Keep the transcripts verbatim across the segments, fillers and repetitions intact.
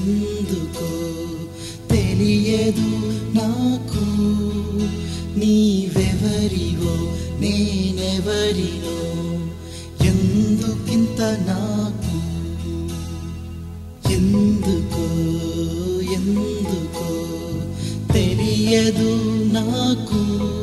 ఎందుకో తెలియదు నాకు నీవెవరివో నేనెవరినో ఎందుకింత నాకు ఎందుకో ఎందుకో తెలియదు నాకు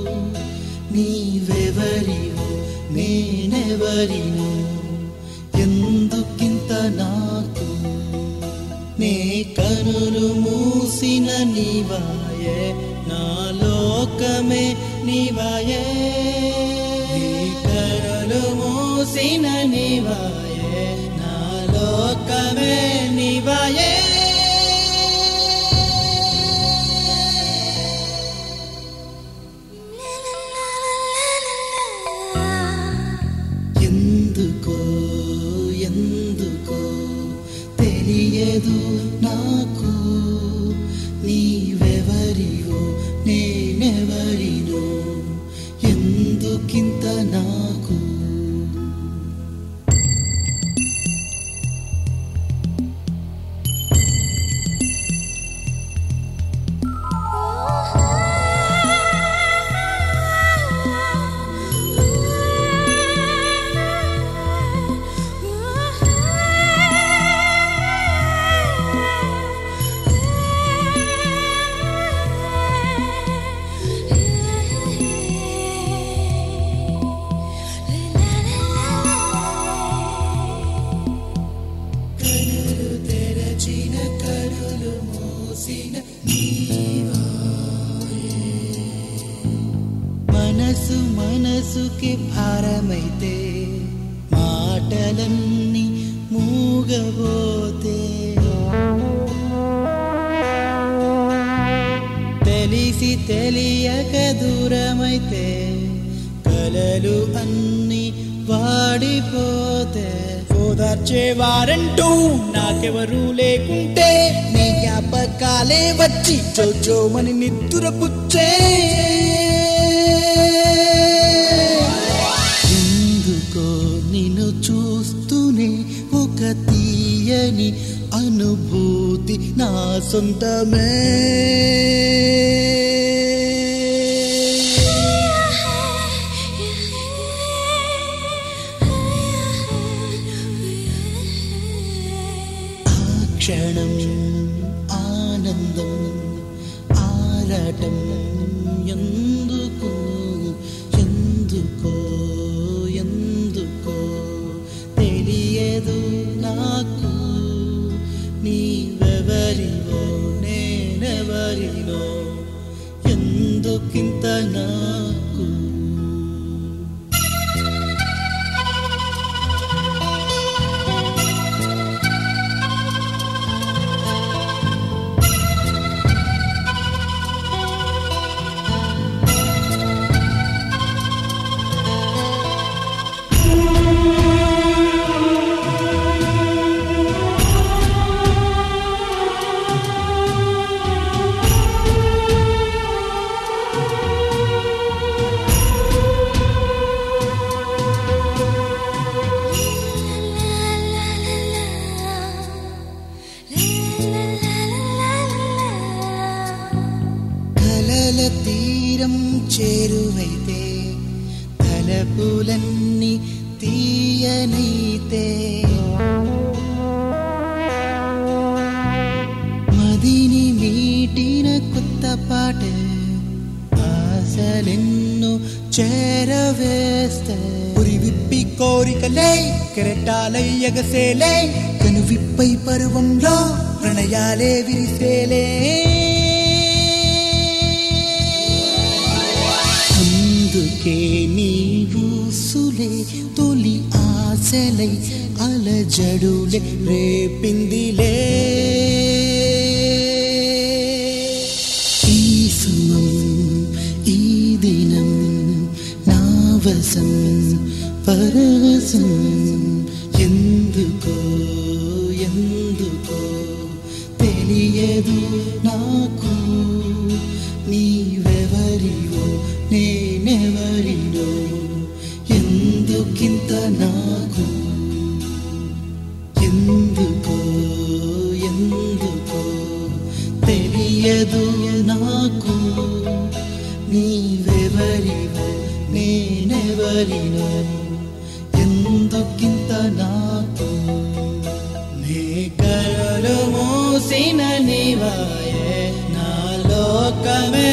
నీవెవరివో నేనెవరినో ఎందుకింత నాకు నే కనులు మూసిన నీవాయే నా లోకమే నీవాయే నీ కనులు మూసిన నీవాయే నా లోకమే నీవాయే ఎందుకో ఎందుకో తెలియదు నాకు నీవెవరివో నేనెవరినో ఎందుకింత నాకు మనసు మనసుకి భారమైతే మాటలన్నీ మూగబోతే తెలిసి తెలియక దూరమైతే కలలు అన్నీ వాడిపోతే ఓదార్చేవారంటూ నాకెవరూ లేకుంటే నీ జ్ఞాపకాలే వచ్చి చోచోమని నిద్దురపుచ్చే ఎందుకో నిన్ను చూస్తూనే ఒక తీయని అనుభూతి నా సొంతమే క్షణం ఆనందం ఆరాటం ఎందుకు ఎందుకో ఎందుకో తెలియదు నాకు నీవెవరివో నేనెవరినో ఎందుకింత నాకు తీరం చేరువైతే తలపులన్నీ తీయనైతే మదిని మీటిన కొత్త పాట ఆశలెన్నో చేరవేస్తే పురి విప్పి కోరికలే కెరటాలై ఎగసేలే కను విప్పై పరువంలో ప్రణయాలే విరిసేలే అందుకే నీవూసులే తొలి ఆశలై అలజడులే రేపిందిలే ఈ సుమం ఈ దినం నా వశం పరవశం ఎందుకో ఎందుకో తెలియదు నాకు నీవెవరివో నేనెవరినో ఎందుకింత నాకు ఎందుకో ఎందుకో నీవాయే నా లోకమే